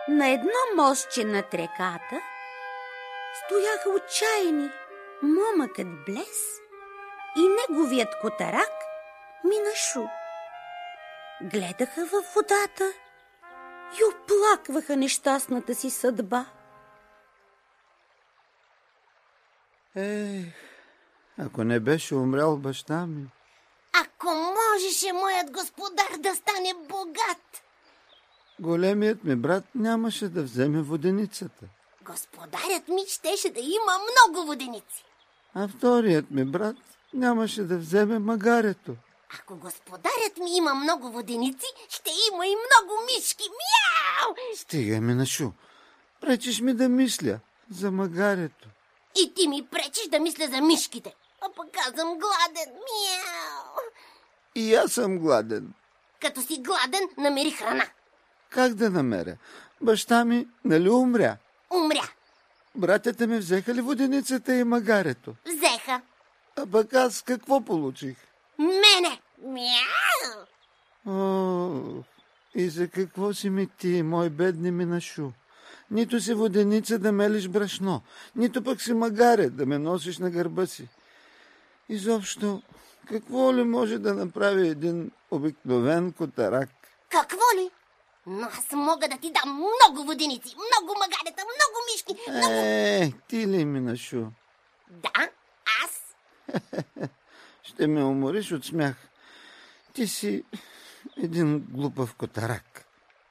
На едно мостче над реката стояха отчаяни момъкът Блес и неговият котарак Минашу. Гледаха във водата и оплакваха нещастната си съдба. Ако не беше умрял баща ми. Ако можеше моят господар да стане богат. Големият ми брат нямаше да вземе воденицата. Господарят ми щеше да има много воденици. А вторият ми брат нямаше да вземе магарето. Ако господарят ми има много воденици, ще има и много мишки. Мяу! Стига, Минашу. Пречиш ми да мисля за магарето. И ти ми пречиш да мисля за мишките. А пък аз съм гладен. Мяу! И аз съм гладен. Като си гладен, намери храна. Как да намеря? Баща ми нали умря? Умря. Братята ми взеха ли воденицата и магарето? Взеха. А пък аз какво получих? Мене. Мяу! О, и за какво си ми ти, мой бедни Минашу? Нито си воденица да мелиш брашно, нито пък си магаре да ме носиш на гърба си. Изобщо, какво ли може да направи един обикновен котарак? Какво ли? Но аз мога да ти дам много воденици, много магарета, много мишки, много... Ти ли, Минашу? Да, аз. Ще ме умориш от смях. Ти си един глупав котарак.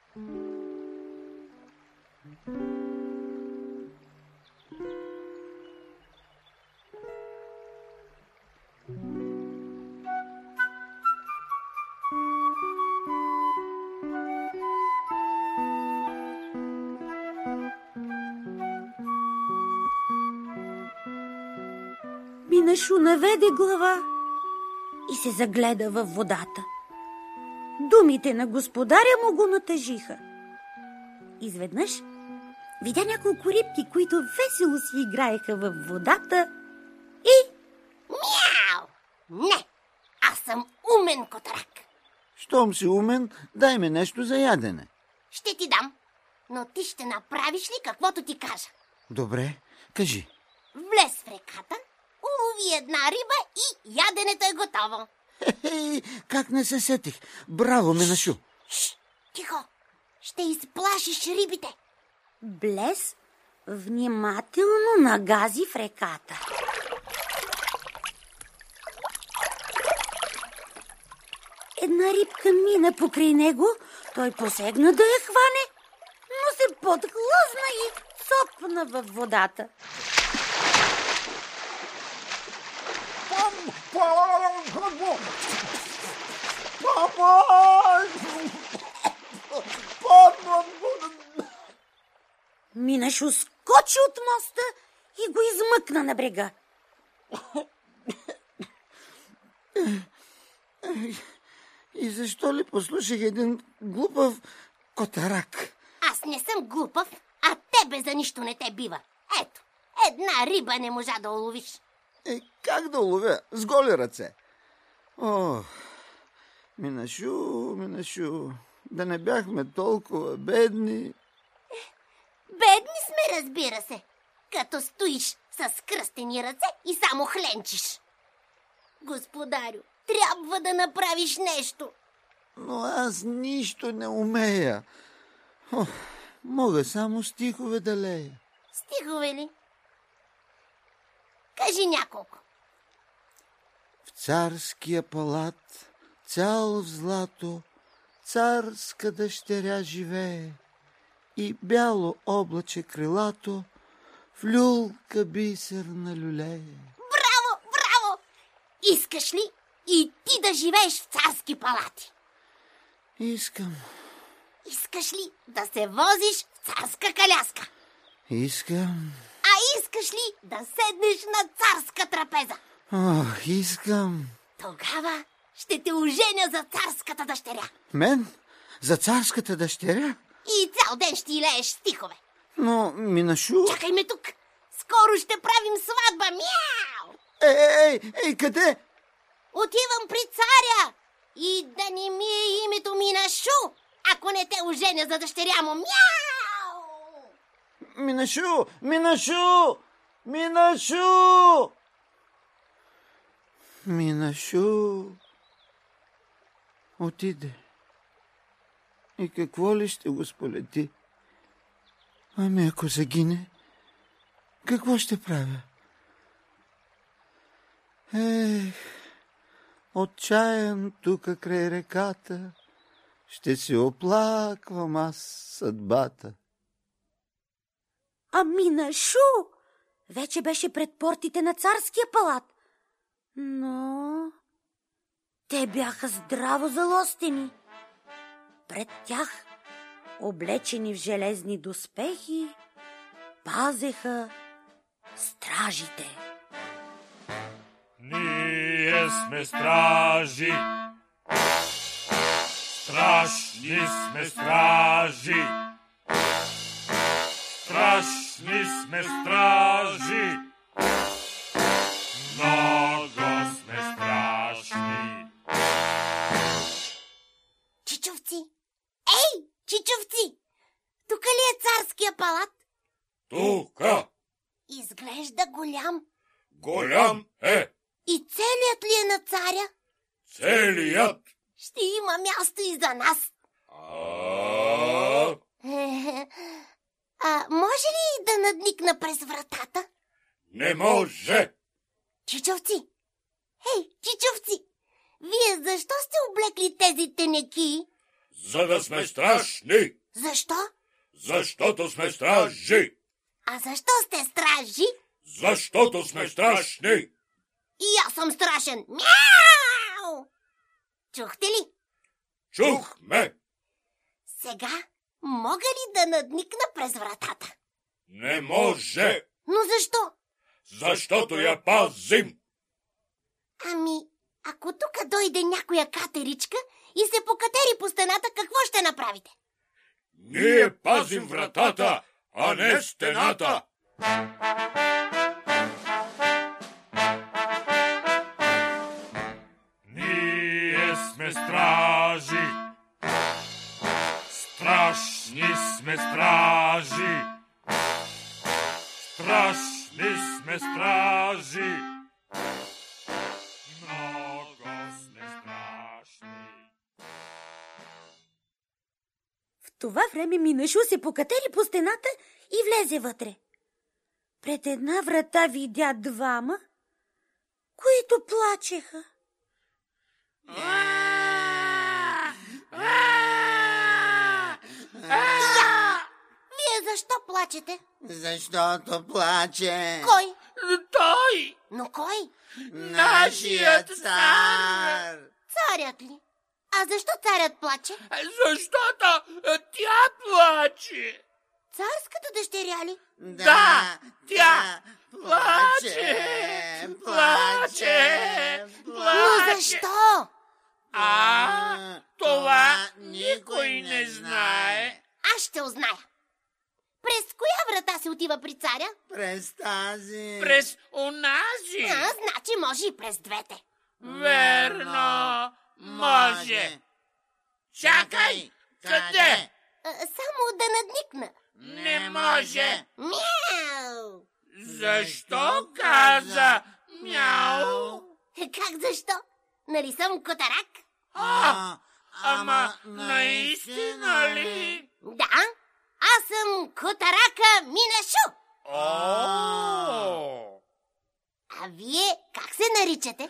Минашу наведе глава и се загледа във водата. Думите на господаря му го натъжиха. Изведнъж видя няколко рибки, които весело си играеха във водата и... Мяу! Не, аз съм умен котарак. Щом си умен, дай ми нещо за ядене. Ще ти дам, но ти ще направиш ли каквото ти кажа? Добре, кажи. Влез в реката, улови една риба и яденето е готово. Как не се сетих? Браво, Минашу! Тихо, ще изплашиш рибите. Блес внимателно нагази в реката. Една рибка мина покрай него, той посегна да я хване, но се подхлъзна и цопна във водата. Минашу скочи от моста и го измъкна на брега. И защо ли послушах един глупав котарак? Аз не съм глупав, а тебе за нищо не те бива. Ето, една риба не можа да уловиш. Как да уловя? С голи ръце. О, Минашу, да не бяхме толкова бедни. Бедни сме, разбира се, като стоиш с кръстени ръце и само хленчиш. Господарю, трябва да направиш нещо. Но аз нищо не умея. Мога само стихове да лея. Стихове ли? Кажи няколко. В царския палат, цял в злато, царска дъщеря живее и бяло облаче крилато в люлка бисерна люлее. Браво, браво! Искаш ли и ти да живееш в царски палати? Искам. Искаш ли да се возиш в царска коляска? Искам. А искаш ли да седнеш на царска трапеза? Искам. Тогава ще те оженя за царската дъщеря. Мен? За царската дъщеря? И цял ден ще лееш стихове. Но, Минашу... Чакай ме тук. Скоро ще правим сватба. Мяу! Ей, къде? Отивам при царя. И да не ми е името Минашу, ако не те оженя за дъщеря му. Мяу! Минашу! Минашу! Минашу! Минашу отиде. И какво ли ще го сполети? Ами ако загине, какво ще правя? Отчаян тука край реката, ще си оплаквам аз съдбата. А Минашу вече беше пред портите на царския палат. Но те бяха здраво залостени. Пред тях, облечени в железни доспехи, пазеха стражите. Ние сме стражи, страшни сме стражи, страшни сме стражи, много сме страшни. Чичовци! Ей, чичовци! Тук ли е царския палат? Тука! Изглежда голям. Голям е! И целият ли е на царя? Целият! Ще има място и за нас. Може ли да надникна през вратата? Не може! Чичовци! Ей, чичовци! Вие защо сте облекли тези тенеки? За да сме страшни! Защо? Защото сме стражи! А защо сте стражи? Защото сме страшни! И аз съм страшен. Мяу! Чухте ли? Чухме! Сега мога ли да надникна през вратата? Не може! Но защо? Защото я пазим! Ами, ако тук дойде някоя катеричка и се покатери по стената, какво ще направите? Ние пазим вратата, а не стената! Ние сме стражи, страшни сме стражи, страшни сме стражи, много сме страшни. В това време Минашу се покатери по стената и влезе вътре. Пред една врата видя двама, които плачеха. Вие защо плачете? Защото плаче Кой? Той! Но кой? Нашият цар! Царят ли? А защо царят плаче? Защото тя плаче! Царската дъщеря ли? Да, тя плаче! Плаче! Но защо? Това никой не знае. Аз ще узная. През коя врата се отива при царя? през тази. През онази. Значи може и през двете. Верно, може. Чакай, къде? Само да надникна. Не може. Мяу! Защо каза мяу? Как защо? Нали съм котарак? Ама наистина ли? Да, аз съм котарака Минашу. А вие как се наричате?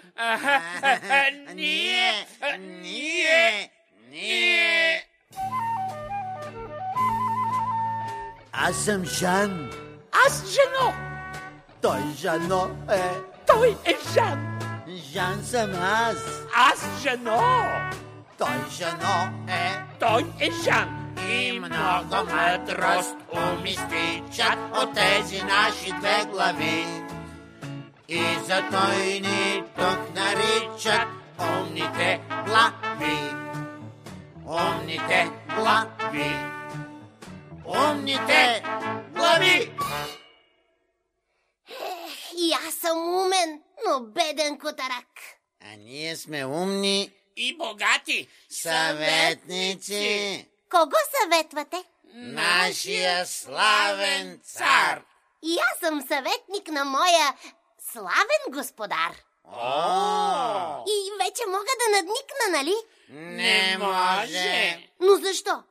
Ние. Аз съм Жан. Аз Жано. Той Жано е. Той е Жан. Жан съм аз. Аз Жано. Той Жано е. Той е Жан. И много мъдрост умистичат от тези наши две глави. И за той ни тук наричат умните глави. Умните глави. Умните глави. И аз съм умен, но беден котарак. А ние сме умни И богати съветници. Кого съветвате? нашия славен цар. И аз съм съветник на моя славен господар. О! И вече мога да надникна, нали? Не може. Но защо?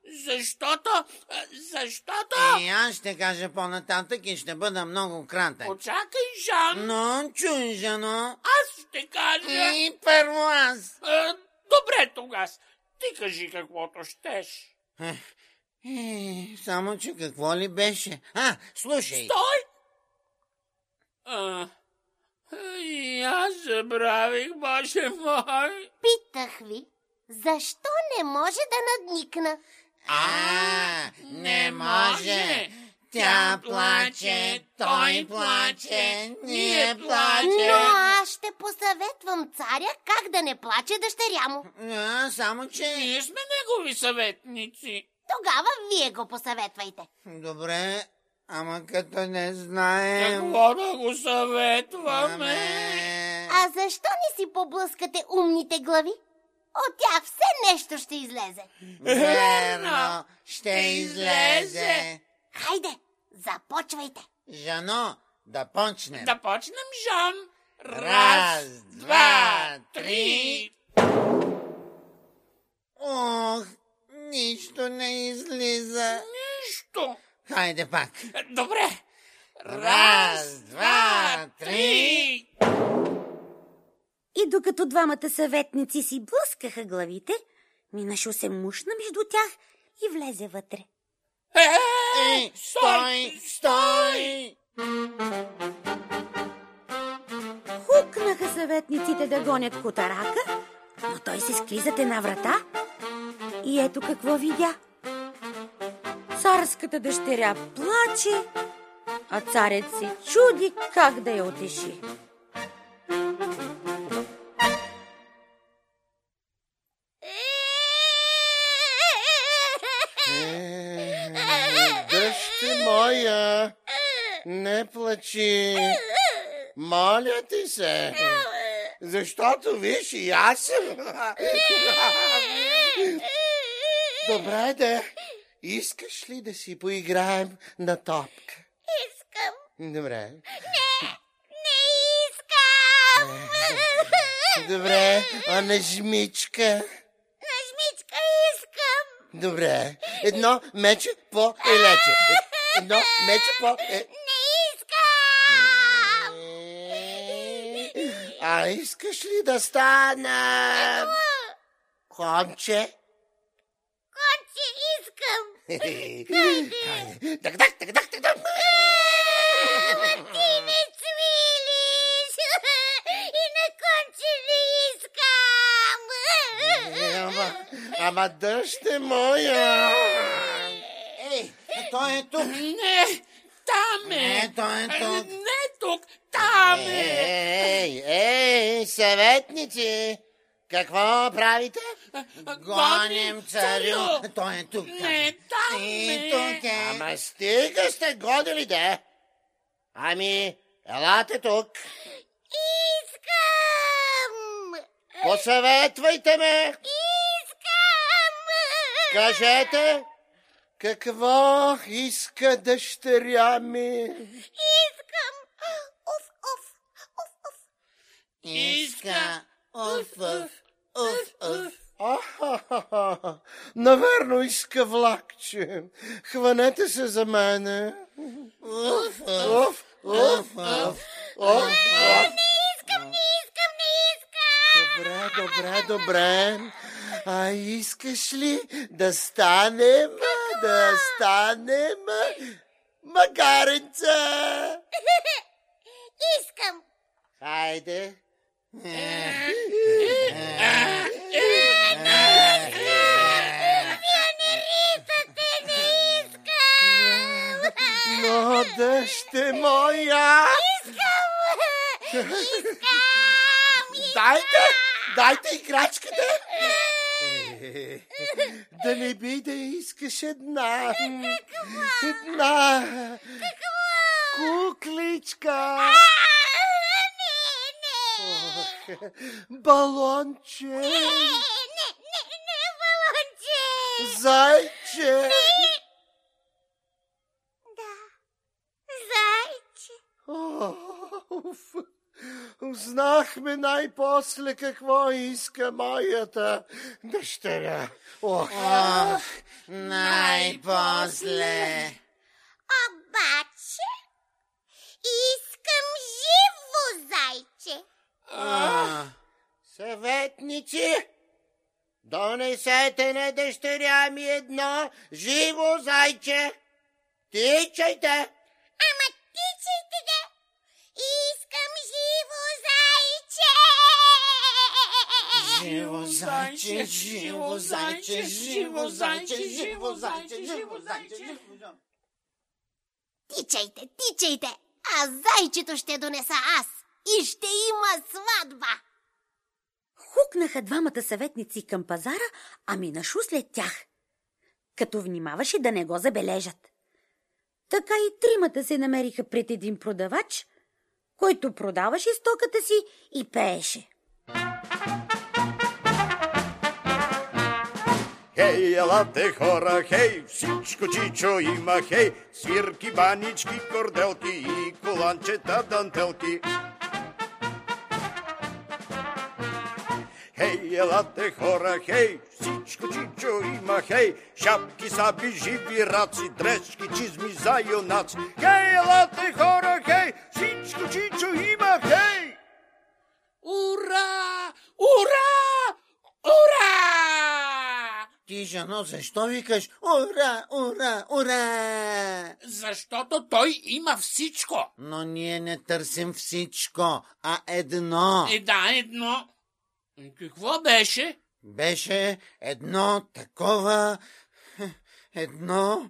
Защото... И аз ще кажа по-нататък и ще бъда много кратък. Почакай, Жан. Но, чуй, Жано. Аз ще кажа. И първо аз. Добре, тогава. Ти кажи каквото щеш. Само, че какво ли беше? Слушай. Стой! И аз забравих, Боже мой. Питах ви, защо не може да надникна? Не може. Тя плаче, той плаче, ние Но плачем. аз ще посъветвам царя как да не плаче дъщеря му. Само, че... Ние сме негови съветници. Тогава вие го посъветвайте. Добре, ама като не знаем... Какво да го съветваме? А защо не си поблъскате умните глави? От тях все нещо ще излезе. Верно, ще излезе. Хайде, започвайте. Жано, да почнем. Да почнем, Жан. Раз, два, три. Ох, нищо не излиза. Нищо. Хайде пак. Добре. Раз, два, три. И докато двамата съветници си блъскаха главите, Минашо се мушна между тях и влезе вътре. Стой! Хукнаха съветниците да гонят Котарака, но той се скри зад една врата и ето какво видя. Царската дъщеря плаче, а царят се чуди как да я утеши. Дъще моя, не плачи, моля ти се, защото виж и аз съм. Добре, искаш ли да си поиграем на топка? Искам. Добре. Не искам. Добре, а на жмичка? На жмичка искам. Добре, едно мече по елече. Едно мече по... Не искам. А искаш ли да стана... конче? Конче искам. Так. Ти ме цвилиш. И на конче не искам. Ама дъще моя! Ей, той е тук. Не, там е. Той е тук. Не тук, там е. Ей, съветници! Какво правите? Гоним царю. Той е тук. Не, там И е. тук е. Ама стига сте гонили, де! Ами, елате тук. Искам. Посъветвайте ме! Искам. Кажете, какво иска дъщеря ми? Искам. Уф. Иска. Уф. Наверно иска влакче. Хванете се за мене. Уф. Не искам. Добре. А искаш ли да станем магаренца? Искам. Хайде. Но дъще моя! Дайте играчката! Да не би да искаш една кукличка! Балонче! Не, балонче! Зайче! Узнахме най-после какво иска моята дъщеря. Най-после. Обаче искам живо зайче. Съветници, донесете на дъщеря ми едно живо зайче. Тичайте! Ама тичайте де! Искам живо зайче! Живо зайче, живо зайче, живо зайче, живо зайче, живо зайче. Тичайте, тичайте! А зайчето ще донеса аз и ще има сватба! Хукнаха двамата съветници към пазара, а Минашу след тях, като внимаваше да не го забележат. Така и тримата се намериха пред един продавач, който продаваше стоката си и пееше. Хей, елате хора, хей, всичко чичо има, хей, свирки, банички, корделки и коланчета, дантелки. Хей, елате хора, хей, всичко чичо има, хей, шапки, саби, живи раци, дрежки, чизми за юнаци. Хей, елате хора, хей, всичко чичо има, хей! Ура! Ура! Ура! Ти, жено, защо викаш ура, ура, ура? Защото той има всичко. Но ние не търсим всичко, а едно. Да, едно. Какво беше? Беше едно такова... Едно...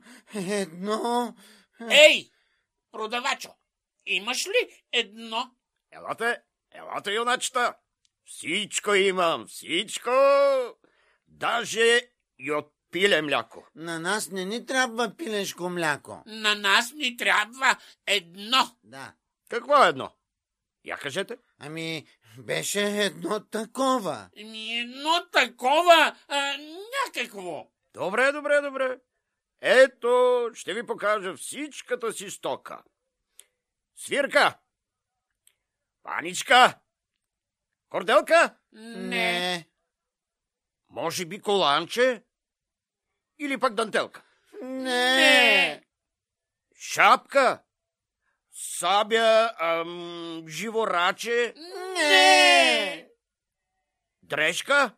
Ей, продавачо, имаш ли едно? Елате, юначета. Всичко имам, всичко. Даже и от пиле мляко. На нас не ни трябва пилешко мляко. На нас ни трябва едно. Да. Какво е едно? Я кажете. Ами, беше едно такова. Едно такова, някакво. Добре. Ето, ще ви покажа всичката си стока. Свирка, паничка, корделка, Не. може би коланче или пък дантелка. Не. Шапка, сабя, живораче, Не. дрежка,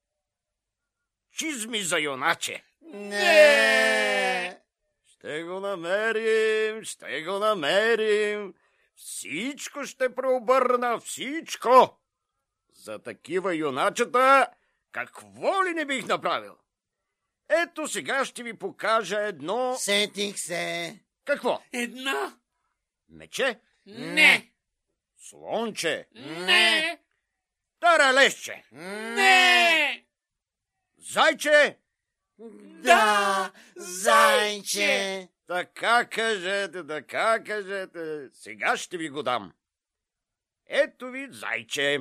чизми за юначе. Не. Ще го намерим. Всичко ще преобърна, всичко. За такива юначета, какво ли не бих направил? Ето сега ще ви покажа едно... Сетих се. Какво? Едно. Мече? Не. Слонче? Не. Таралещче? Не. Зайче? Да, зайче. Така кажете. Сега ще ви го дам. Ето ви зайче.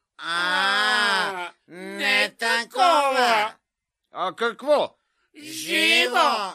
Не такова. А какво? Живо.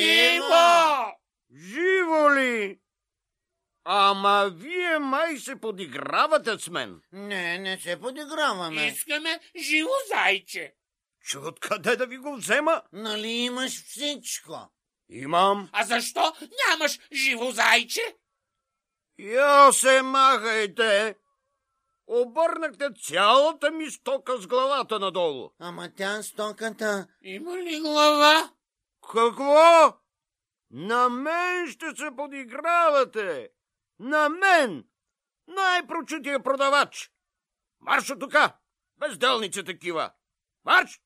Живо ли? Ама вие май се подигравате с мен. Не се подиграваме. Искаме живо зайче. Че откъде да ви го взема? Нали имаш всичко? Имам. А защо нямаш живо зайче? Я се махайте. Обърнахте цялата ми стока с главата надолу. Ама тя стоката... Има ли глава? Какво? На мен ще се подигравате. На мен! Най-прочутия продавач. Марш от тука! Безделници такива! Марш!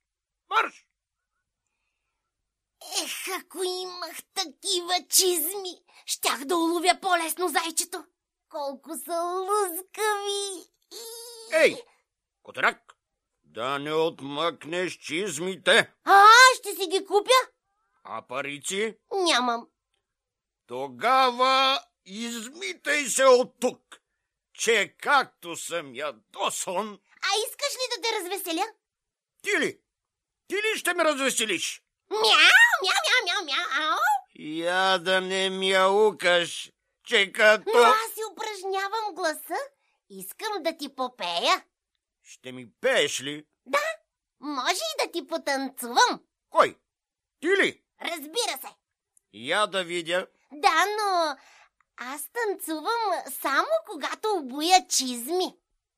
Ако имах такива чизми, щях да уловя по-лесно зайчето. Колко са лъскави! Ей, котарак, да не отмъкнеш чизмите. Ще си ги купя? А парици? Нямам. Тогава измитай се от тук, че както съм ядосан... Искаш ли да те развеселя? Ти ли ще ме развеселиш? Мяу! Я да не мяукаш, че като... Но аз си упражнявам гласа Искам да ти попея. Ще ми пееш ли? Да, може и да ти потанцувам. Кой? Ти ли? Разбира се. Я да видя. Да, но аз танцувам само когато обуя чизми.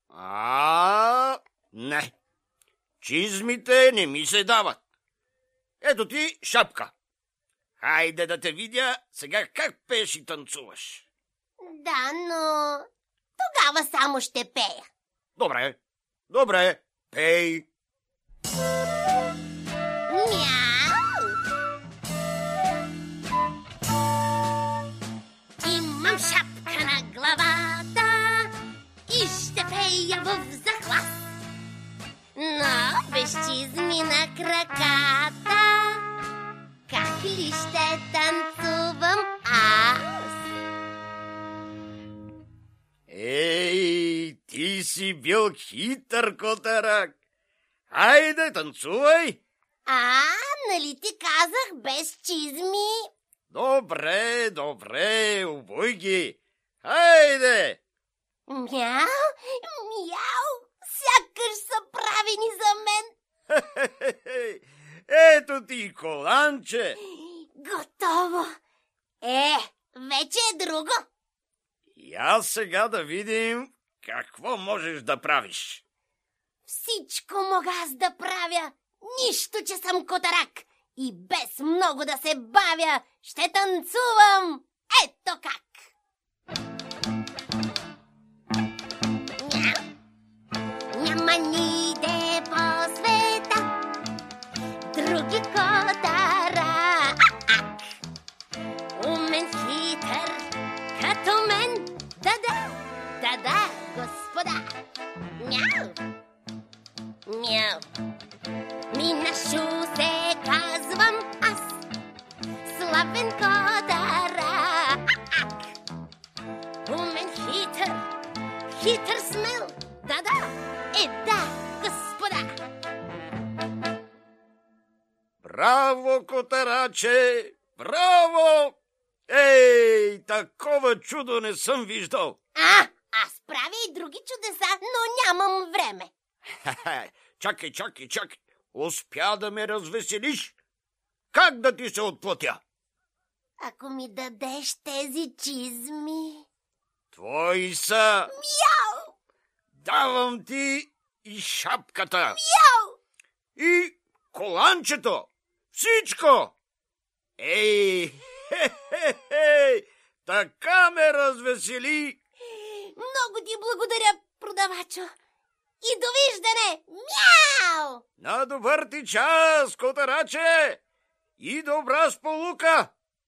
Не. Чизмите не ми се дават. Ето ти шапка. Хайде да те видя сега как пееш и танцуваш. Да, но тогава само ще пея. Добре, пей. Мяу! Имам шапка на главата и ще пея в захлас. Но без чизми на краката, как ли ще танцувам аз? Ей, ти си бил хитър котарак. Хайде, танцувай. Нали ти казах без чизми? Добре, обуй ги. Хайде. Мяу, сякаш са правени за мен. Ето ти коланче. Готово. Вече е друго. И аз сега да видим какво можеш да правиш. Всичко мога аз да правя, нищо, че съм котарак. И без много да се бавя, ще танцувам. Ето как. Няма ниде по света други котара. Умен, хитър, като мен. Да, господа. Мяу. Минашу се казвам аз, славен котара. Умен, хитър, смел. Да, господа. Браво, котараче! Браво! Ей, такова чудо не съм виждал. Аз правя и други чудеса, но нямам време. Чакай. Успя да ме развеселиш. Как да ти се отплатя? Ако ми дадеш тези чизми. Твои са. Мяу! Давам ти и шапката. Мяу! И коланчето. Всичко. Ей, така ме развесели. Много ти благодаря, продавачо. И довиждане! Мяу! На добър ти час, котараче! И добра сполука!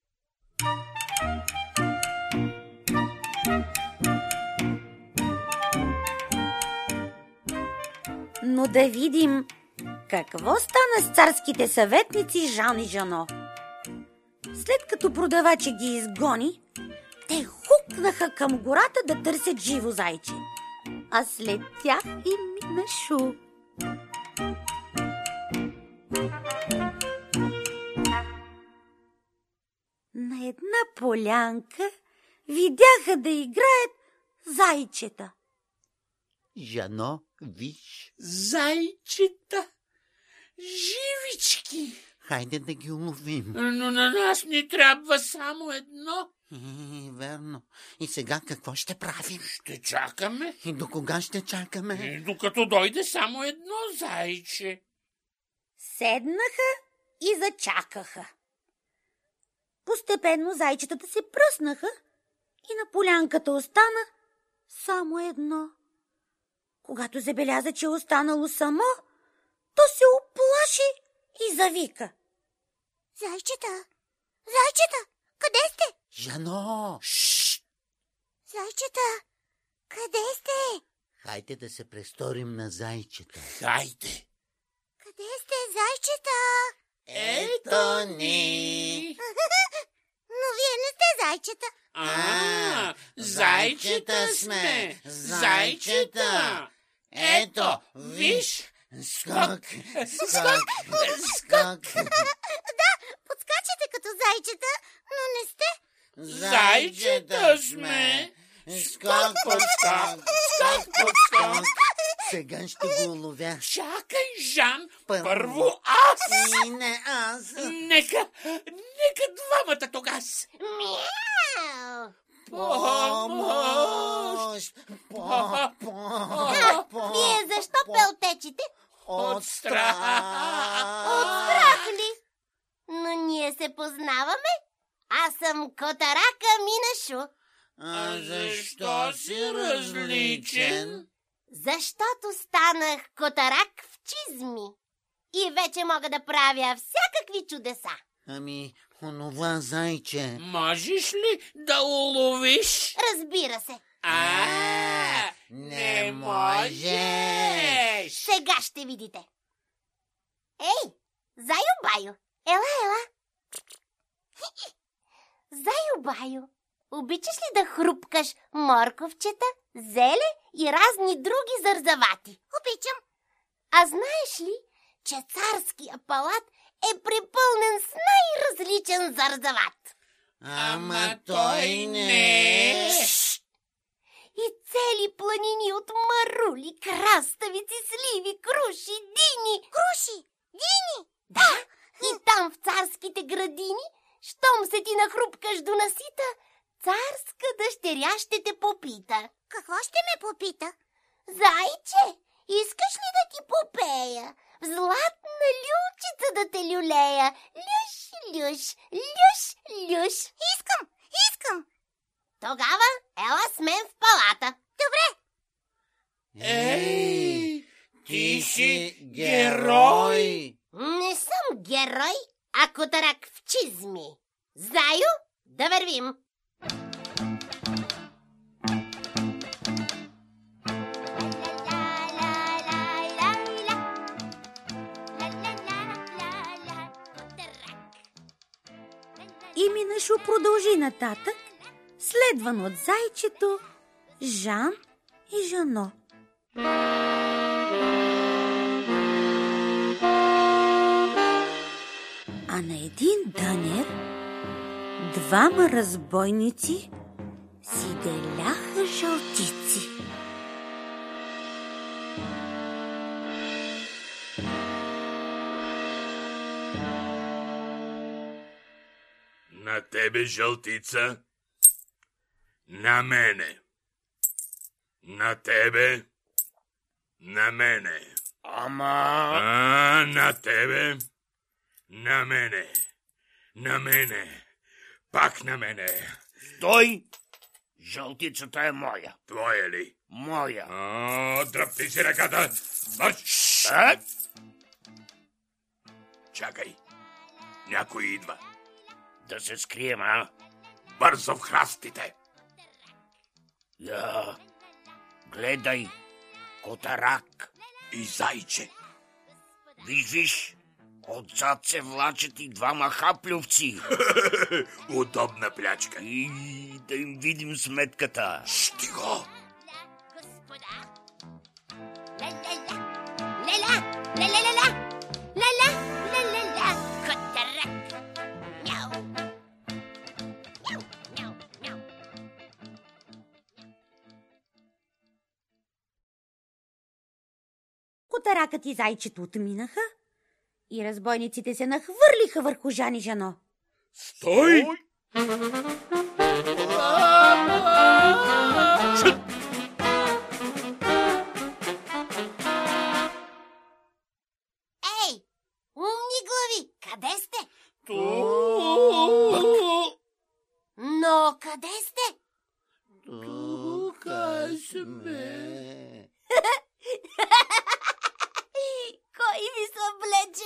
Но да видим какво стана с царските съветници Жан и Жано. След като продавача ги изгони, те хукнаха към гората да търсят живо зайче. А след тях и Минашу. На една полянка видяха да играят зайчета. Жано, виж. Зайчета, живички. Хайде да ги уловим. Но на нас ни трябва само едно. Верно. И сега какво ще правим? Ще чакаме. И до кога ще чакаме? Докато дойде само едно зайче. Седнаха и зачакаха. Постепенно зайчетата се пръснаха и на полянката остана само едно. Когато забеляза, че е останало само, то се уплаши и завика. Зайчета, къде сте? Жано! Шшт! Зайчета, къде сте? Хайде да се престорим на зайчета. Хайде! Къде сте, зайчета? Ето ни! Но вие не сте зайчета. Зайчета сме! Зайчета! Ето, виж! Скок! Да, подскачате като зайчета, но не сте. Зайчета сме! Скок, подскок! Подскок. Сега ще го уловя. Чакай, Жан, първо аз. Не аз. Нека двамата тогас. Мяу! Помощ! Вие защо пелтечите? От страх! От страх ли? Но ние се познаваме. Аз съм Котарака Минашу. А защо си различен? Защото станах котарак в чизми. И вече мога да правя всякакви чудеса. Ами, онова зайче. Можеш ли да уловиш? Разбира се. Не можеш. Сега ще видите. Ей, Зайо-баю, ела. Зайо-баю, обичаш ли да хрупкаш морковчета, зеле и разни други зарзавати? Обичам. А знаеш ли, че царския палат е препълнен с най-различен зарзават? Ама той не. И цели планини от марули, краставици, сливи, круши, дини. Круши? Дини? Да! И там в царските градини, щом се ти нахрупкаш до насита, царска дъщеря ще те попита. Какво ще ме попита? Зайче, искаш ли да ти попея? В златна люлчица да те люлея. Люш, люш, люш, люш. Искам. Тогава ела с мен в палата. Добре. Ей, ти си герой. Не съм герой, а котарак в чизми. Заю, да вървим. И Минашу продължи нататък, следван от зайчето, Жан и Жано. А на един дънер двама разбойници си деляха жълтици. На тебе жълтица, на мене. На тебе, на мене. На тебе, на мене. На мене, пак на мене. Стой! Жълтицата е моя. Твоя ли? Моя. Дръпни си ръката. Марш! Чакай. Някой идва. Да се скрием, а? Бързо в храстите. Я, гледай, котарак и зайче. Виж, отзад се влачат и двама хаплювци. Удобна плячка. И да им видим сметката. Штиго! Котаракът и зайчето отминаха и разбойниците се нахвърлиха върху Жан и Жано. Стой! Ей, умни глави, къде сте? Но къде сте? Тук сме. Кой ви съблече?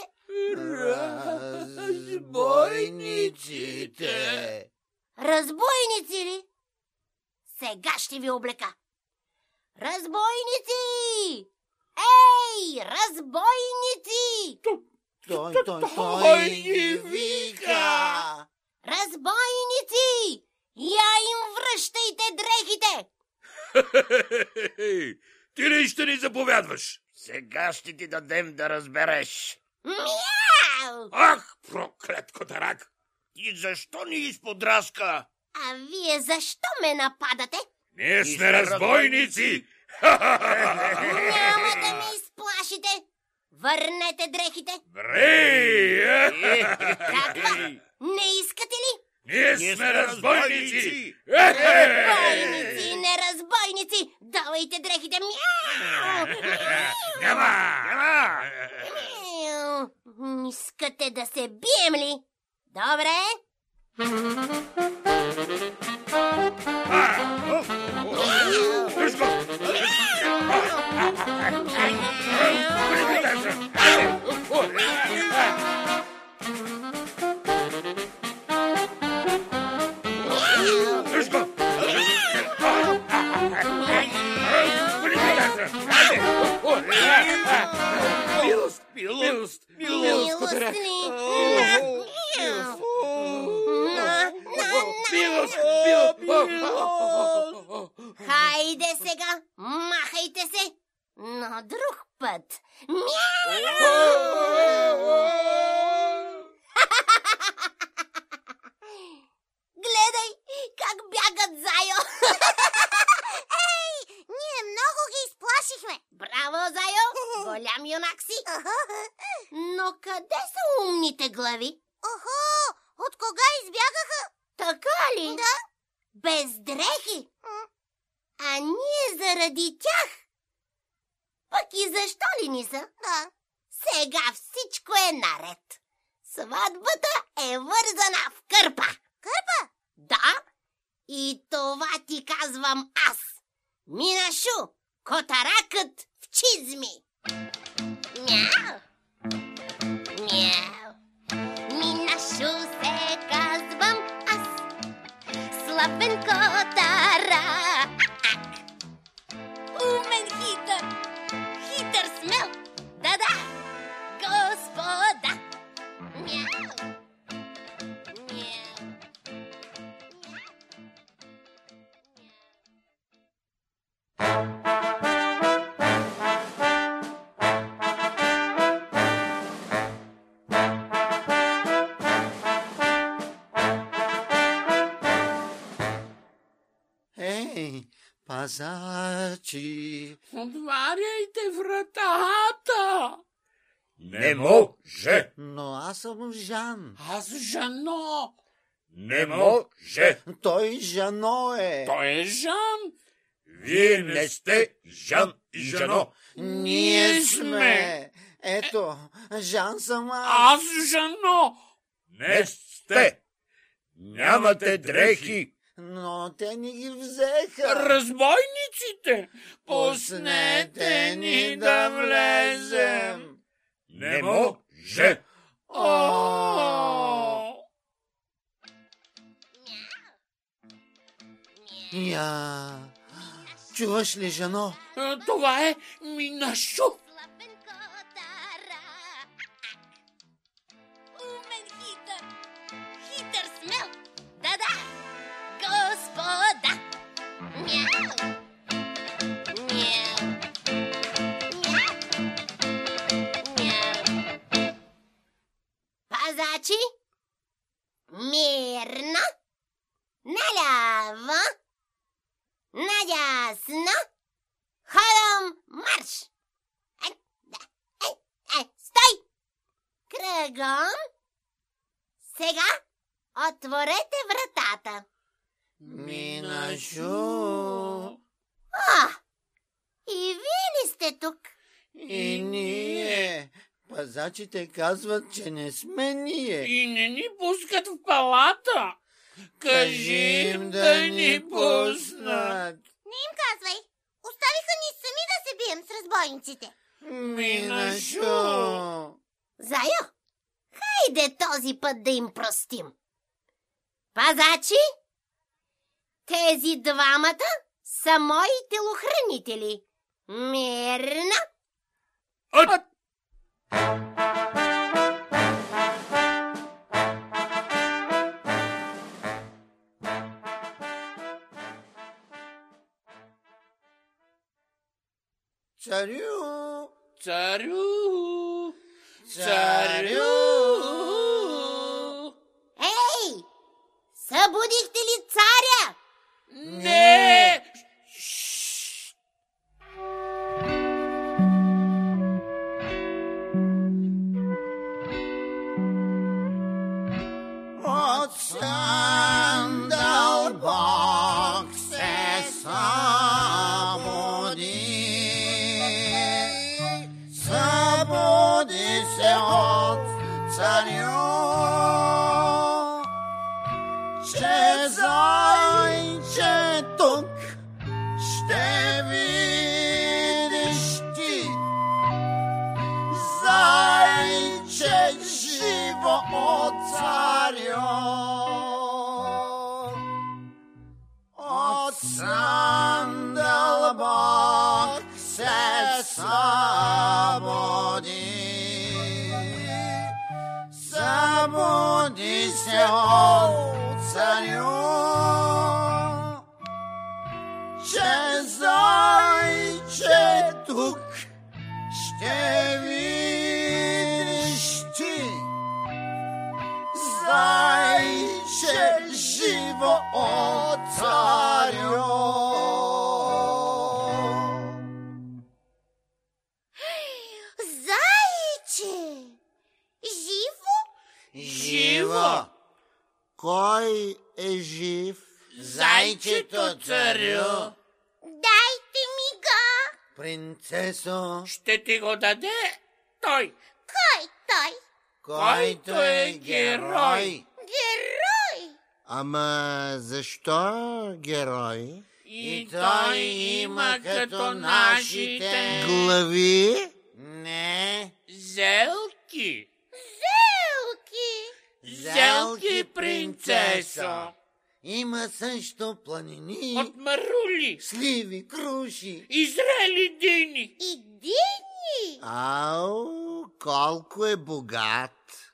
Разбойниците. Разбойници ли? Сега ще ви облека. Разбойници! Ей, разбойници! Той ги вика. Разбойници! Я им връщайте дрехите! Ти ли ще ни заповядваш? Сега ще ти дадем да разбереш. Мяу! Ах, проклет котарак! И защо ни изподраска? А вие защо ме нападате? Ние сме разбойници, Няма да ме изплашите! Върнете дрехите! Каква? Не искате ли? Ние сме разбойници! Разбойници, не разбойници! Давайте дрехите! Мяу! Няма! Мяу! Искате да се бием ли? Добре. Хайде сега, махайте се, но друг път. Гледай как бягат, Зайо. Ей, ние много ги изплашихме. Браво, Зайо, голям юнак си. Но къде са умните глави? Охо, от кога избягаха? Така ли? Да. Без дрехи? А ние заради тях? Пък и защо ли ни са? Да. Сега всичко е наред. Сватбата е вързана в кърпа. Кърпа? Да. И това ти казвам аз. Минашу, котаракът в чизми. Мяу. Мяу. Минашу се казвам аз. Слабен котарак. Умен хитър. Хитър смел. Да-да, господа. Мяу. Мяу. Ей, пазачи! Отваряйте вратата! Не може! Но аз съм Жан. Аз Жано! Не може! Той Жано е. Той е Жан! Вие не сте Жан и Жано! Ние сме. Ето, Жан съм аз. Аз Жано! Не сте! Нямате дрехи! Но те ни ги взеха. Разбойниците! Пуснете ни да влезем! Не може! Я, чуваш ли, Жано? Това е Минашу! Слабен котарак. Умен хитър. Хитър смел. Да-да, господа. Мяу. Мяу. Мяу. Мяу. Пазачи, мирно. Наляво. Надясно. Ходом марш! Стой! Кръгом. Сега отворете вратата. Минашу. И вие ли сте тук? И ние. Пазачите казват, че не сме ние. И не ни пускат в палата. Кажи им да ни пуснат. Не им казвай. Оставиха ни сами да се бием с разбойниците. Минашу. Зайо, хайде този път да им простим. Пазачи, тези двамата са мои телохранители. Мирно. Царю. Царю! Царю. Ей! Събудихте ли царя? Не! От сандал Бог се събуди. Събуди се от царю, че зайче тук ще видиш ти. Зайче живо от царю. От сандал Бог се събуди. Събуди се от царю, че зайче тук ще видиш ти. Зайче живо от царю. Зайче! Живо? Живо. Кой е жив? Зайчето, царю. Дайте ми го! Принцесо, Ще ти го даде той, Кой той? който е герой. Герой! Ама защо герой? и той има като нашите Глави? Не, зелки. Зелки! Зелки, принцесо. има също планини, От марули сливи, круши. и зрели дини. И дини! Ау, колко е богат!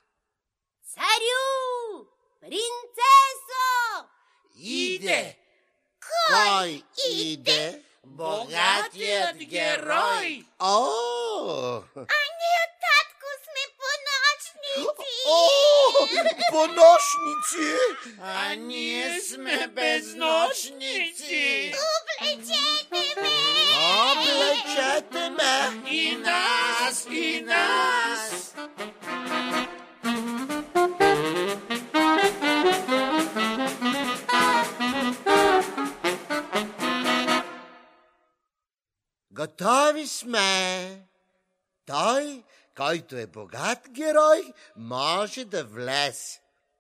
Царю! Принцесо! Иде Кой иде? Богатият герой. О! А ние, татко, сме поночници! О! Понощници! а ние сме безнощници. Облечете ме! Облечете ме! И нас, и нас. Готови сме! Той, който е богат герой, може да влезе.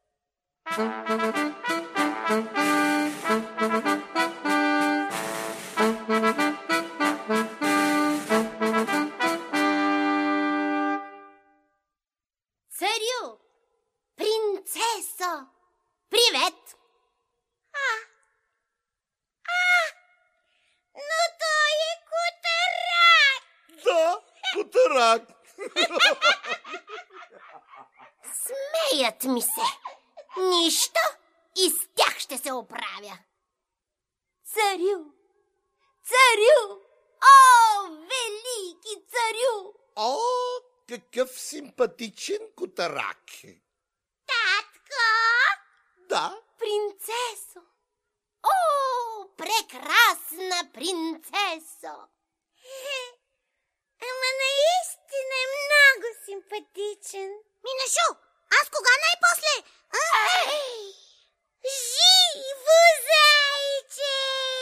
Царю! Принцесо! Привет! Но той е котарак! Да, котарак! Смеят ми се! Нищо и с тях ще се оправя! Царю! Царю! О, велики царю! О, какъв симпатичен котарак! Татко! Да, Принцесо! О, прекрасна принцесо! Ама наистина е много симпатичен. Минашу, аз кога най-после? Живо зайче!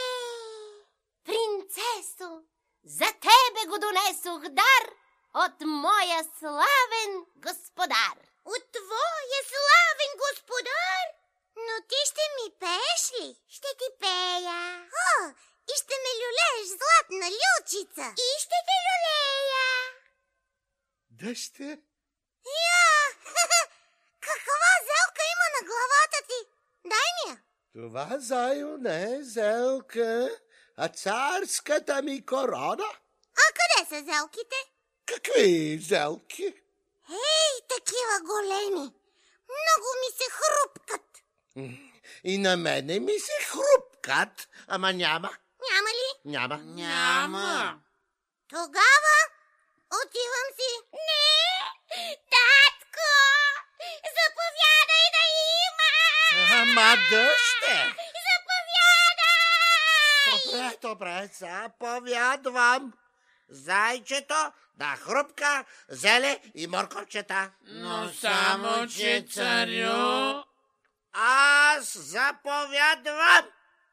Принцесо, за тебе го донесох дар от моя славен господар. От твоя славен господар? Но ти ще ми пееш ли? Ще ти пея. О, и ще ме люлееш, златна лючица. И ще те люлея. да ще. Я! Каква зелка има на главата ти? Дай ми я. Това, Зайо, не е зелка, а царската ми корона. А къде са зелките? Какви зелки? Ей, такива големи. Много ми се хрупкат. И на мене ми се хрупкат, ама няма. Няма ли? Няма. Няма. Тогава отивам си. Не, татко, заповядай да има. Ама да ще. Заповядай. Добре, заповядвам. Зайчето да хрупка зеле и морковчета. Но само, че царю... Аз заповядвам.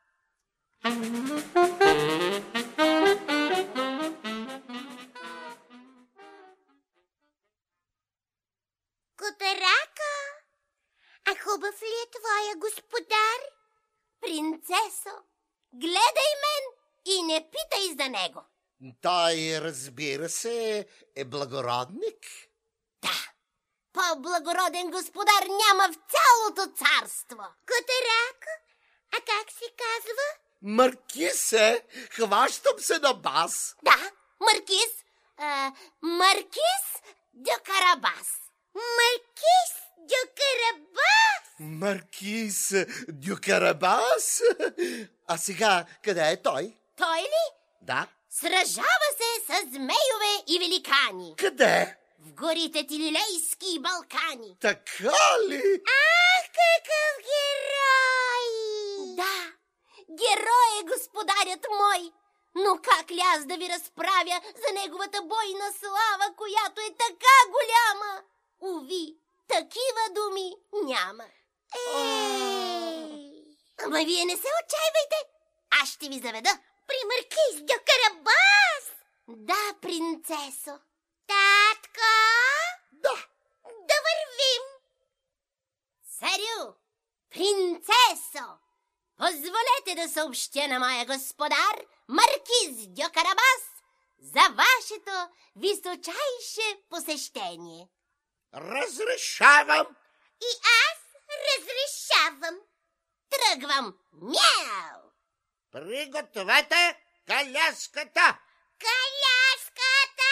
Котарака, а хубав ли е твоя господар? Принцесо, гледай мен и не питай за него. Той, разбира се, е благородник. Да, по-благороден господар няма в цялото царство. Котарака, а как се казва? Маркиз е, хващам се на бас. Да, Маркиз. Маркиз дю Карабас. Маркиз дю Карабас. Маркиз дю Карабас? А сега, къде е той? Той ли? Да. Сражава се с змейове и великани. Къде? В горите Тилилейски и Балкани. Така ли? Ах, какъв герой! Да, герой е господарят мой. Но как ли аз да ви разправя за неговата бойна слава, която е така голяма? Уви, такива думи няма. Ама вие не се отчаивайте. Аз ще ви заведа при Маркиз дю Карабас. Да, принцесо. Татко? Да. Да вървим. Царю, принцесо, позволете да съобщя на моя господар Маркиз дю Карабас за вашето височайше посещение. Разрешавам. И аз разрешавам. Тръгвам. Мяу! Пригответе каляската. Каляската!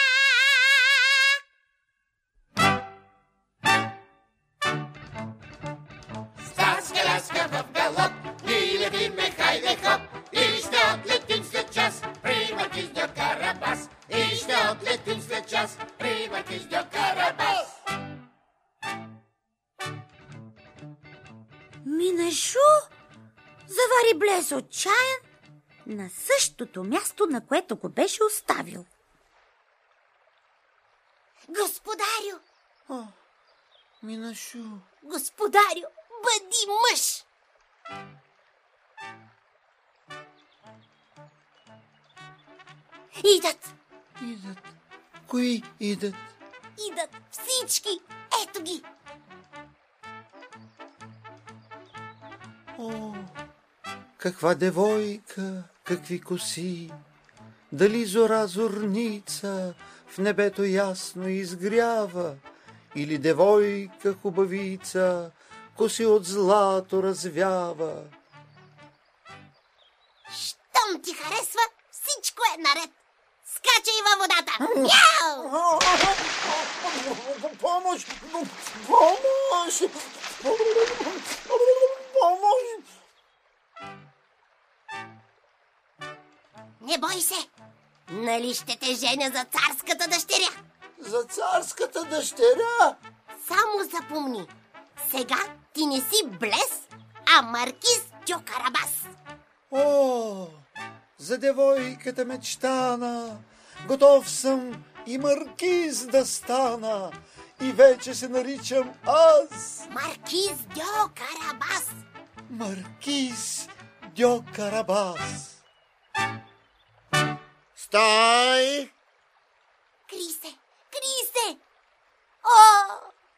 С каляска в галоп, ние летиме, хайде хоп, и ще отлетим след час при Маркиз дю Карабас. И ще отлетим след час при Маркиз дю Карабас. Минашу завари Блез отчаян на същото място, на което го беше оставил. Господарю! О, Минашу. Господарю, бъди мъж! Идат! Идат. Кои идат? Идат всички! Ето ги! О, каква девойка, какви коси! Дали зора зорница в небето ясно изгрява, или девойка хубавица коси от злато развява? Щом ти харесва, всичко е наред! Скачай във водата! Мяу! Помощ! Помощ! Помощ! Не бой се! Нали ще те женя за царската дъщеря? За царската дъщеря? Само запомни, сега ти не си Блез, а Маркиз дю Карабас. О, за девойката мечтана, готов съм и маркиз да стана, и вече се наричам аз. Маркиз дю Карабас. Маркиз дю Карабас. Стой! Кри се, кри се! О!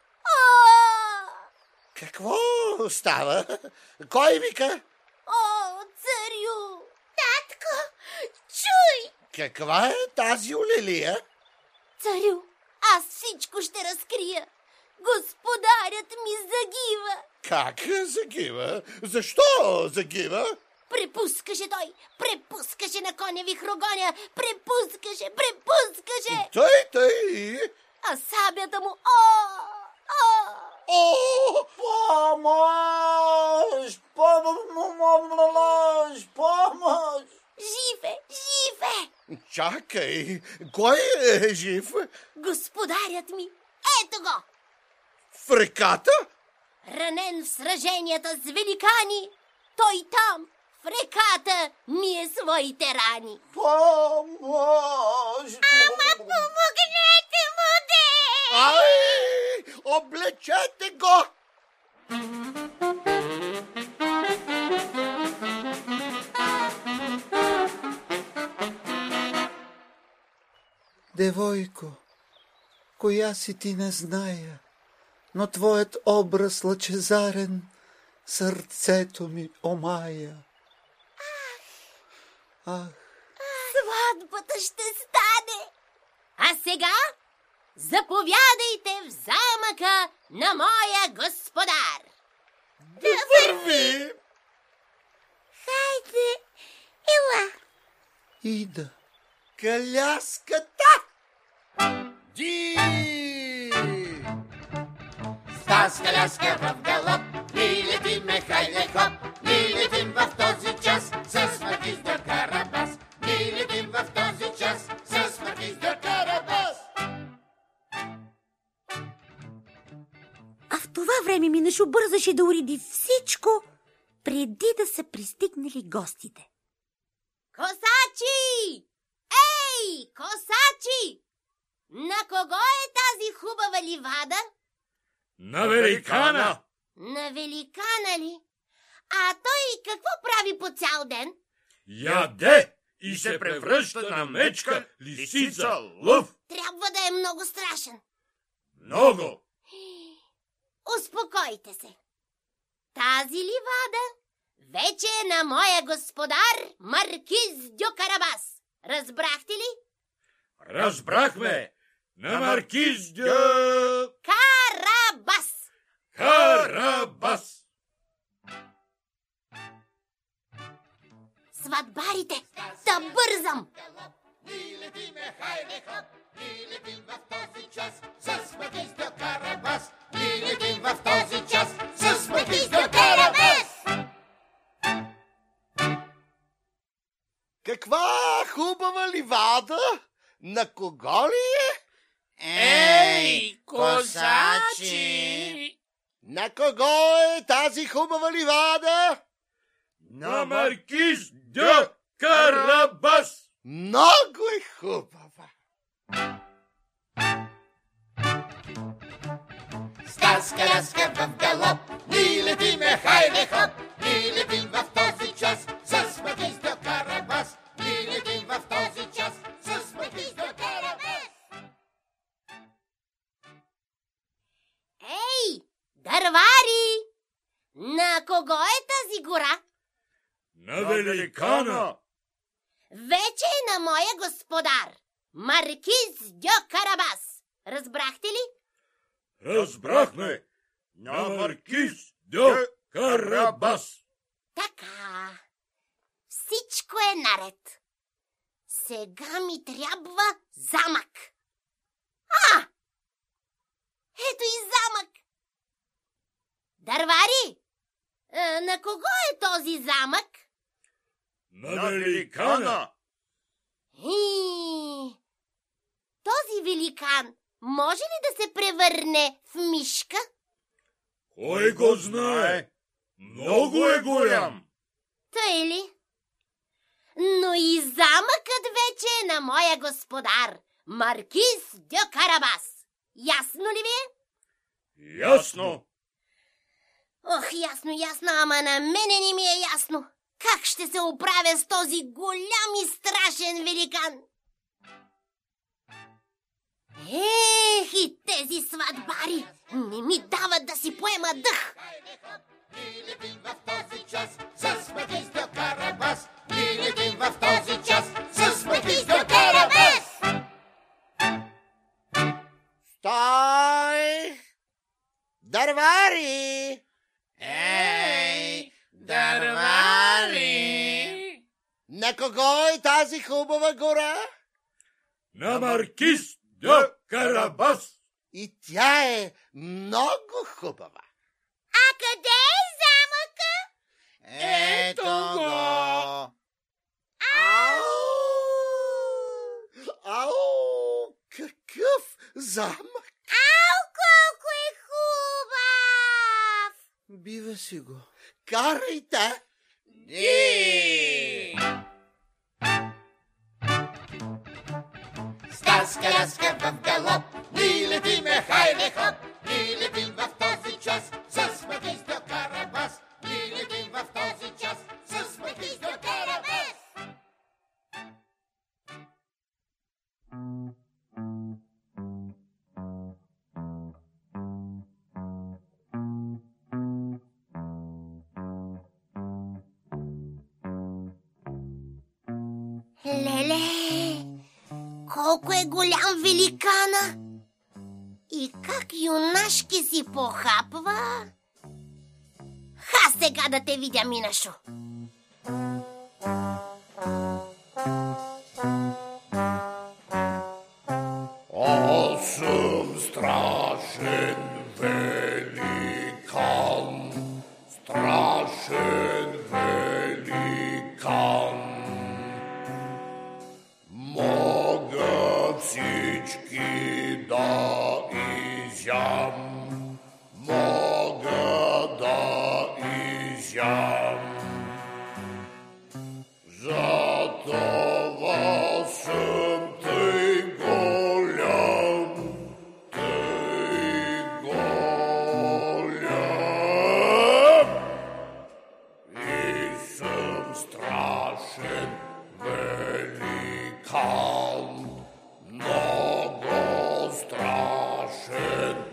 Какво става? Кой вика? О, царю! Татко, чуй! Каква е тази олелия? Царю, аз всичко ще разкрия. Господарят ми загива. Как загива? Защо загива? Препускаше той, препускаше на коня вихрогоня, препускаше. Тъй. А сабята му, О, Помощ! Помощ! жив е! чакай, кой е жив? Господарят ми, ето го! В реката? Ранен в сраженията с великани, той там, в реката, мие своите рани. Помощ! Ама помогнете му, де! Ай, облечете го! Девойко, коя си ти не зная, но твоят образ лъчезарен сърцето ми омая. Ах! Сватбата ще стане! А сега заповядайте в замъка на моя господар! Да върви! Хайде, ела! Ида! Каляската! Ди! Стас каляска в галоп, ни летиме, хайде хоп, ни летим в този час с Маркиз дьо Карабас. Ни летим в този час с Маркиз дьо Карабас. А в това време Минашо бързаше да уреди всичко, преди да са пристигнали гостите. Косачи! Ей, косачи! На кого е тази хубава ливада? На великана! На великана ли? А той какво прави по цял ден? Яде и се превръща на мечка, лисица, лъв. Трябва да е много страшен. Много! Успокойте се. Тази ливада вече е на моя господар Маркиз дьо Карабас. Разбрахте ли? Разбрахме! На Маркиз дьо Карабас! Карабас! Сватбарите, да бързам! Ни летиме, хайде хоп, ни летим в този час с Маркиз дьо Карабас. Ни летим в този час с Маркиз дьо Карабас. Каква хубава ливада! На кого ли е? Ей, косачи! На кого е тази хубава ливада? На Маркиз дьо Карабас! Много е хубава! Стас каляска в галоп, ни летиме, хайде хоп, ни летим в този час с Маркиз дьо Карабас. Ни летим в този час с Маркиз дьо Карабас. Ей, дървари! На кого е тази гора? На великана! Вече е на моя господар Маркиз дьо Карабас. Разбрахте ли? Разбрахме! На Маркиз дьо Карабас! Така, всичко е наред. Сега ми трябва замък. Ето и замък. Дървари, на кого е този замък? На великана! Този великан може ли да се превърне в мишка? Кой го знае? Много е голям! Тъй ли? Но и замъкът вече е на моя господар Маркиз дьо Карабас. Ясно ли ви е? Ясно! Ох, ясно, ама на мене не ми е ясно. Как ще се оправя с този голям и страшен великан? Ех, и тези сватбари не ми дават да си поема дъх. Ни летим в този час с Маркиз дьо Карабас. Ни летим в този час с Маркиз дьо Карабас. Стой! Дървари! Ей, дървари! На кого е тази хубава гора? На Маркиз дьо Карабас! И тя е много хубава. А къде е замъка? Ето го! Ау! Какъв замък! Ау, колко е хубав! Бива си го. Карайте! Ди! Стас каляска в галоп, ни летиме, хайде хоп, ни летим в този час с Маркиз дьо Карабас. Ни летим в този час с Маркиз дьо Карабас. Леле, колко е голям великана! И как юнашки си похапва! Ха, сега да те видя, Минашо! Аз съм страшен великан, страшен великан. Мога всички да изям, мога да изям. Затова съм тъй голям, тъй голям. И съм страшен великан, много страшен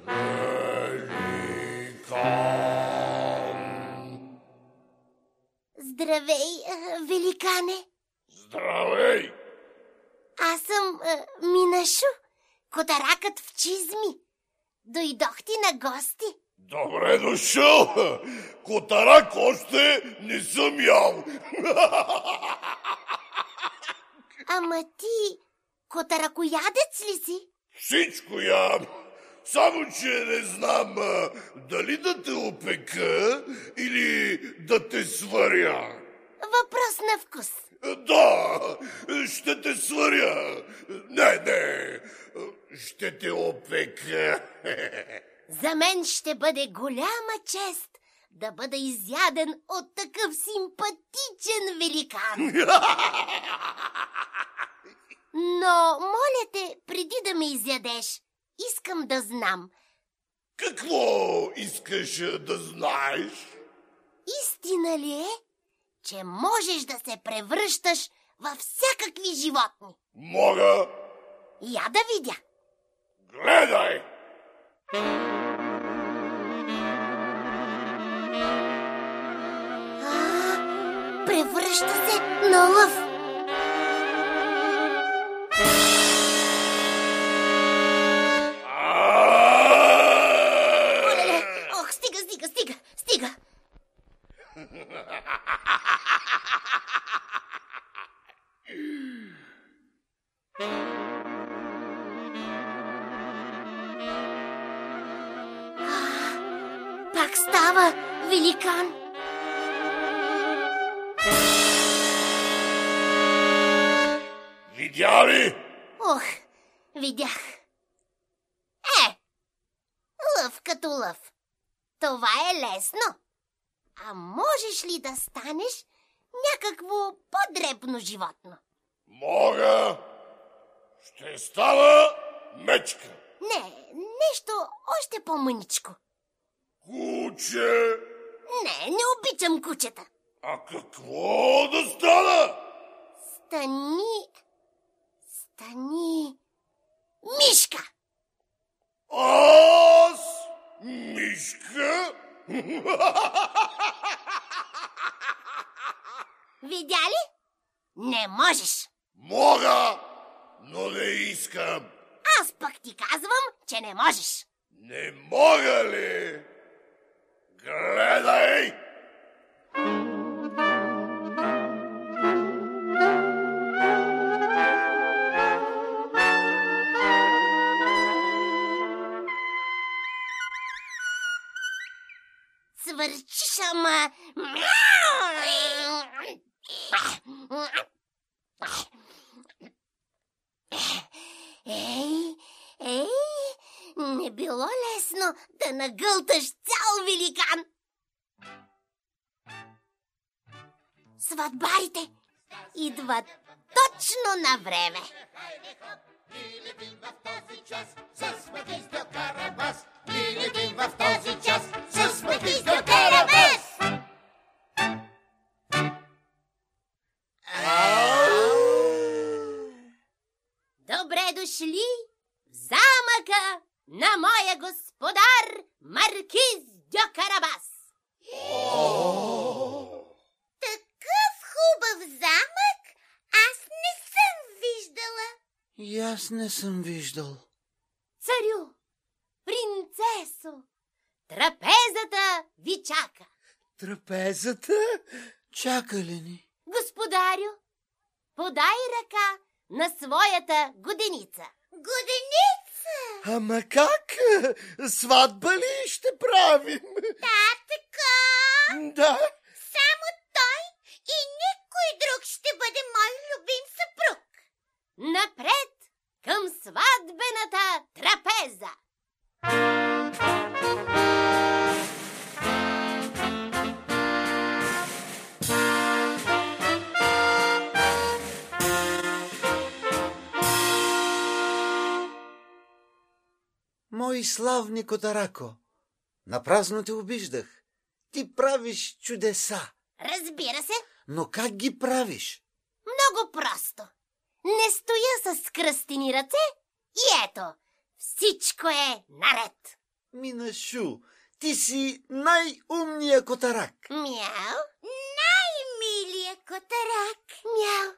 великан. Здравей, великане! Здравей! Аз съм Минашо, котаракът в чизми. Дойдох ти на гости. Добре дошъл! Котарак още не съм ял. Ама ти котаракоядец ли си? Всичко ям. Само, че не знам дали да те опека или да те сваря. Въпрос на вкус. Да, ще те сваря. Не, ще те опека. За мен ще бъде голяма чест да бъда изяден от такъв симпатичен великан. Но, моля те, преди да ме изядеш, искам да знам. Какво искаш да знаеш? Истина ли е, че можеш да се превръщаш във всякакви животни? Мога. Я да видя. Гледай! Превръща се на лъв. Ох, стига! Пак става великан. Видя ли? Ох, видях. Лъв като лъв. Това е лесно. А можеш ли да станеш някакво по-дребно животно? Мога. Ще стана мечка. Не, нещо още по-мъничко. Куче. Не обичам кучета. А какво да стана? Стани... мишка! Аз? Мишка? Видя ли? Не можеш. Мога, но не искам. Аз пък ти казвам, че не можеш. Не мога ли? Гледай! Свърчиш, ама... Ей, не било лесно да нагълташ цял великан. Сватбарите идват точно на време. Ние летим в този час с магистър Карабас. Ние летим в този час с магистър Карабас. Добре дошли в замъка на моя господар Маркиз дьо Карабас. Такъв хубав замък аз аз не съм виждал. Царю, принцесо, трапезата ви чака. Трапезата? Чака ли ни? Господарю, подай ръка на своята годеница. Годеница! Ама как? Сватба ли ще правим? Така! Да. Само той и никой друг ще бъде мой любим съпруг. Напред към сватбената трапеза! Мой славни Котарако, напразно те обиждах. Ти правиш чудеса. Разбира се, Но как ги правиш? много просто. Не стоя с кръстени ръце и ето, всичко е наред. Минашу, ти си най-умния Котарак. Мяу, Най-милия Котарак. мяу,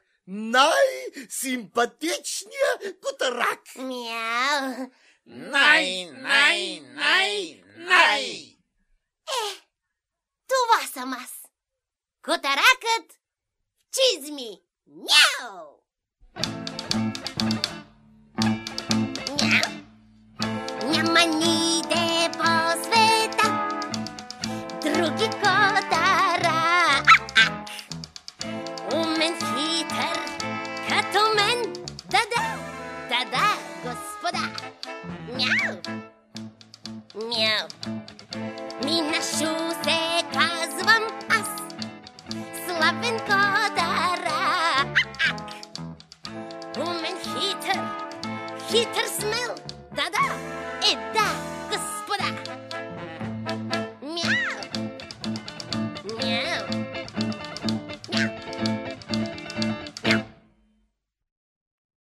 Най-симпатичния Котарак. мяу. Най. Това съм аз. Котаракът в чизми. Мяу! Мяу! Няма ниде по света други котарак. Умен, хитър, като мен. Да, господа. Мяу! Мяу! Минашу се казвам аз, славен котарак. Умен, хитър, смел, да, да,